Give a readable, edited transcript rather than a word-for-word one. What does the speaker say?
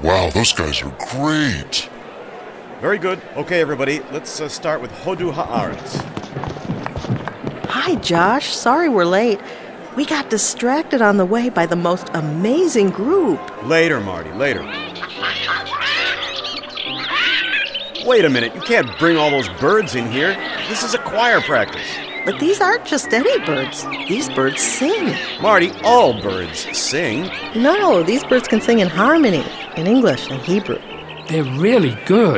Wow, those guys are great. Very good. Okay, everybody, let's start with Hodu Haaretz. Hi, Josh. Sorry we're late. We got distracted on the way by the most amazing group. Later, Marty, later. Wait a minute, you can't bring all those birds in here. This is a choir practice. But these aren't just any birds. These birds sing. Marty, all birds sing. No, these birds can sing in harmony, in English and Hebrew. They're really good.